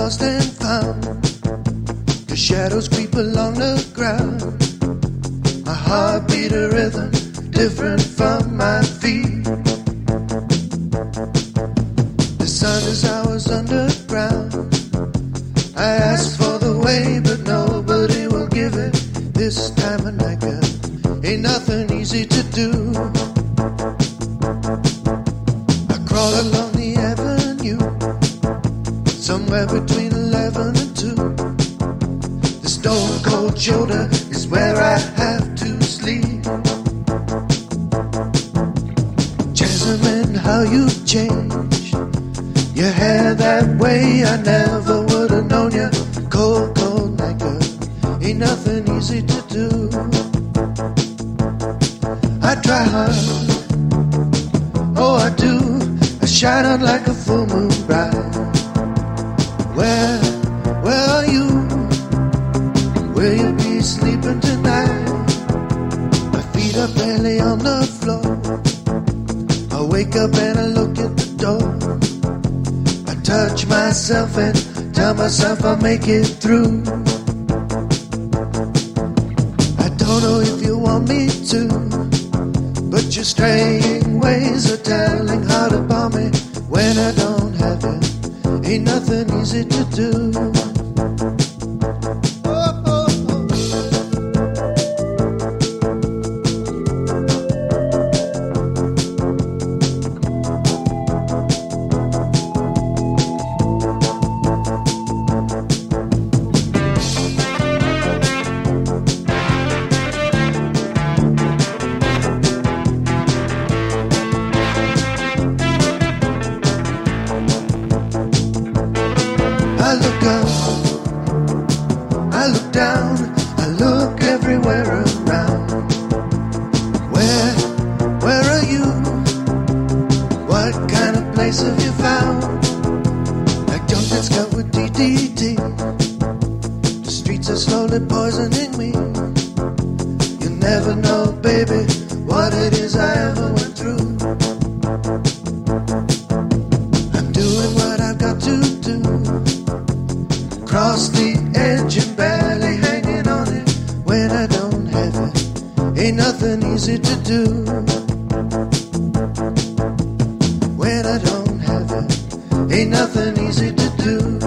lost and found. The shadows creep along the ground. My heart beat a rhythm different from my feet. The sun is hours underground. I asked for the way, but nobody will give it. This time of night, girl, ain't nothing easy to do. I crawl along the avenue, somewhere between 11 and 2. The stone cold shoulder is where I have to sleep. Jasmine, how you changed your hair that way. I never would have known you. Cold, cold night, girl, ain't nothing easy to do. I try hard, oh I do. I shine on like a full moon bright. Where are you? Will you be sleeping tonight? My feet are barely on the floor. I wake up and I look at the door. I touch myself and tell myself I'll make it through. I don't know if you want me to, but your straying ways are telling hard upon me. When I don't have you, ain't nothing easy to do. I look up, I look down, I look everywhere around. Where are you? What kind of place have you found? Like junk that's cut with DDT. The streets are slowly poisoning me. You'll never know, baby, what it is I ever went through. I'm doing what I've got to do. Cross the edge and barely hanging on it. When I don't have it, ain't nothing easy to do. When I don't have it, ain't nothing easy to do.